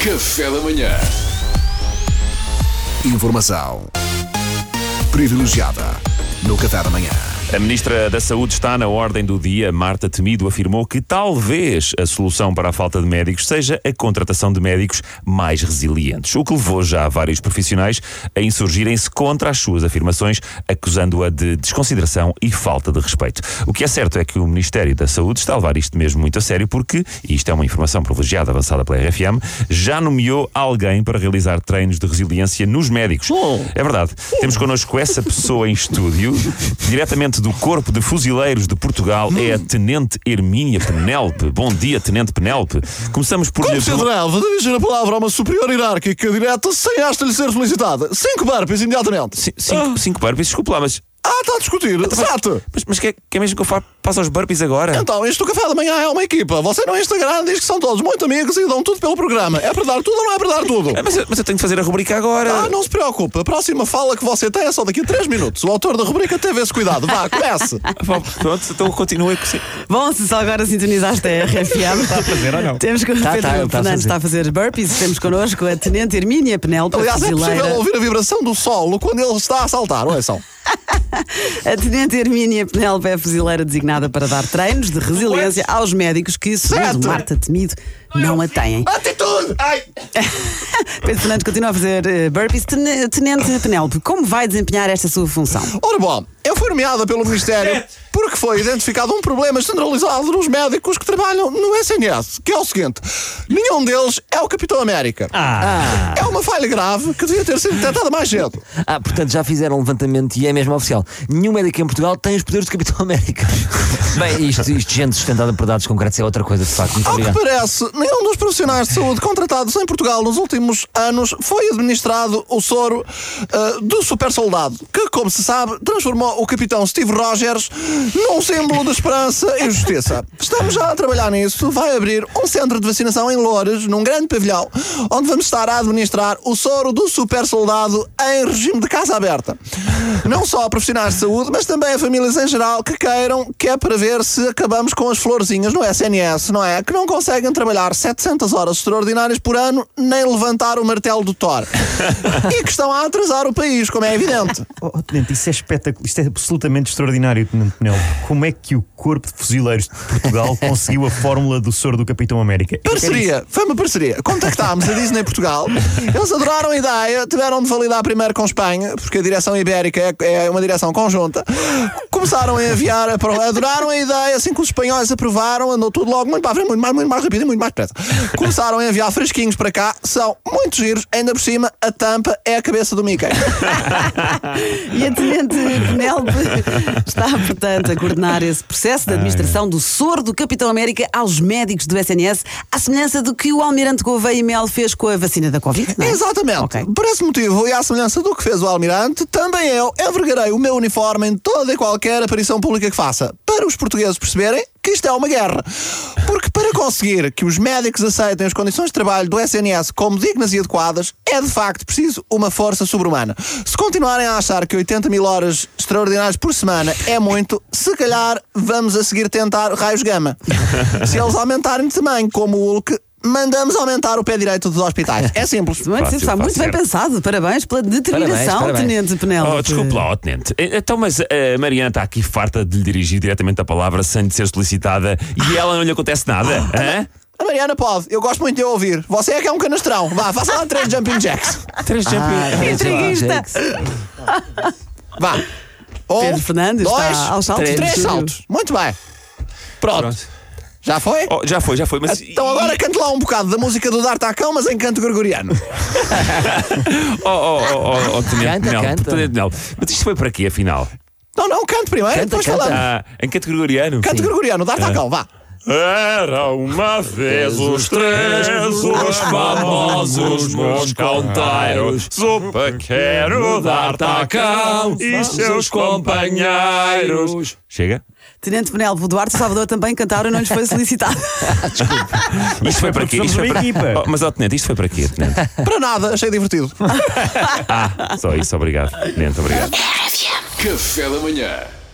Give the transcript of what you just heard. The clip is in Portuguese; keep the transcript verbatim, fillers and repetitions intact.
Café da manhã. Informação privilegiada no Café da manhã. A Ministra da Saúde está na ordem do dia. Marta Temido afirmou que talvez a solução para a falta de médicos seja a contratação de médicos mais resilientes, o que levou já vários profissionais a insurgirem-se contra as suas afirmações, acusando-a de desconsideração e falta de respeito. O que é certo é que o Ministério da Saúde está a levar isto mesmo muito a sério porque, e isto é uma informação privilegiada avançada pela R F M, já nomeou alguém para realizar treinos de resiliência nos médicos. Oh. É verdade. Temos connosco essa pessoa em estúdio, diretamente do Corpo de Fuzileiros de Portugal, é a Tenente Hermínia Penélope. Bom dia, Tenente Penélope. Começamos por... Como se atreve a dirigir a palavra a uma superior hierárquica direta sem esta lhe ser solicitada? Cinco burpees imediatamente. C- cinco, Ah. cinco burpees, desculpe lá, mas... Ah, está a discutir. Exato. Mas, mas quer, quer mesmo que eu fa- faça os burpees agora? Então, isto do Café da Manhã é uma equipa. Você no Instagram diz que são todos muito amigos e dão tudo pelo programa. É para dar tudo ou não é para dar tudo? Ah, Mas, eu- mas eu tenho de fazer a rubrica agora. Ah, não se preocupe. A próxima fala que você tem é só daqui a três minutos. O autor da rubrica teve esse cuidado. Vá, comece. Ah, Pronto, então continua com... Bom, se só agora sintonizaste a R F M. Está a fazer ou não? Temos com o Tá, Pedro tá, ele tá a Fernandes, fazer. está a fazer burpees. Temos connosco a Tenente Hermínia Penélope, Aliás, é fuzileira. possível ouvir a vibração do solo quando ele está a saltar. Ouçam. A Tenente Hermínia Penélope é fuzileira designada para dar treinos de resiliência aos médicos que, segundo Certo. Marta Temido, não a têm. Atitude! Ai! Pedro Fernandes continua a fazer eh, burpees. Ten- Tenente Penélope, como vai desempenhar esta sua função? Ora bom, eu fui nomeada pelo Ministério porque foi identificado um problema generalizado nos médicos que trabalham no S N S, que é o seguinte: nenhum deles é o Capitão América. Ah. É uma falha grave que devia ter sido detectada mais cedo. ah, portanto já fizeram um levantamento e é mesmo oficial. Nenhum médico em Portugal tem os poderes do Capitão América. Bem, isto, isto gente sustentada por dados concretos é outra coisa, de facto. Muito Ao que obrigado. parece, nenhum dos profissionais de saúde contratados em Portugal nos últimos anos foi administrado o soro ah, do super soldado, que, como se sabe, transformou o Capitão Steve Rogers num símbolo de esperança e justiça. Estamos já a trabalhar nisso. Vai abrir um centro de vacinação em Loures, num grande pavilhão, onde vamos estar a administrar o soro do super soldado em regime de casa aberta. Não só a profissionais de saúde, mas também a famílias em geral que queiram, que é para ver se acabamos com as florzinhas no S N S, não é? Que não conseguem trabalhar setecentas horas extraordinárias por ano, nem levantar o martelo do Thor. E que estão a atrasar o país, como é evidente. Oh, oh, Tenente, isso é espetacular, isto é absolutamente extraordinário, Tenente Penélope. Como é que o Corpo de Fuzileiros de Portugal conseguiu a fórmula do soro do Capitão América? Parceria, foi uma parceria. Contactámos a Disney Portugal, eles adoraram a ideia, tiveram de validar primeiro com Espanha, porque a direção ibérica é, é uma direção conjunta. Começaram a enviar, a prova, adoraram a ideia, assim que os espanhóis aprovaram, andou tudo logo muito para a frente, muito mais, muito mais rápido e muito mais depressa. Começaram a enviar fresquinhos para cá, são muito giros, ainda por cima, a tampa é a cabeça do Mickey. E a Tenente Penélope está, portanto, a coordenar esse processo de administração do soro do Capitão América aos médicos do S N S, à semelhança do que o Almirante Gouveia e Mel fez com a vacina da Covid, não é? Exatamente. Ok. Por esse motivo, e à semelhança do que fez o Almirante, também eu envergarei o meu uniforme em toda e qualquer aparição pública que faça, para os portugueses perceberem que isto é uma guerra. Porque para conseguir que os médicos aceitem as condições de trabalho do S N S como dignas e adequadas, é de facto preciso uma força sobre-humana. Se continuarem a achar que oitenta mil horas extraordinárias por semana é muito, se calhar vamos a seguir tentar raios gama. Se eles aumentarem de tamanho como o Hulk, mandamos aumentar o pé direito dos hospitais. É simples. Muito, Fácil, está muito fácil. bem pensado. Parabéns pela determinação, Parabéns, parabéns. Tenente Penélope. Oh, desculpe lá, oh, Tenente. Então, mas a Mariana está aqui farta de lhe dirigir diretamente a palavra sem lhe ser solicitada e ela não lhe acontece nada, hã? A Mariana pode, eu gosto muito de a ouvir. Você é que é um canastrão. Vá, faça lá três jumping jacks. Três jumping. Ah, Intriguista. Vá. Um, Pedro Fernandes dois, está aos saltos. três, do estúdio. saltos. Muito bem. Pronto. Pronto. Já foi? Oh, já foi, já foi, mas... Então agora cante lá um bocado da música do D'Artacão, mas em canto gregoriano. Oh, oh, oh, oh, oh Tenente Canta, Penélope, canta. Tenente Penélope. Mas isto foi para quê, afinal? Não, não, cante primeiro, Canta, depois canta. falamos. Ah, em canto gregoriano? Canto gregoriano, D'Artacão, vá. Era uma vez os três, os famosos mosconteiros, o paquero D'Artacão e seus companheiros. Chega? Tenente Penélope, o Duarte e o Salvador também cantaram e não lhes foi solicitado. Isto foi para quê? Isto foi uma para... equipa. Oh, mas, ó, Tenente, isto foi para quê, Tenente? Para nada, achei divertido. Ah, só isso, obrigado. Tenente, obrigado. Café da manhã.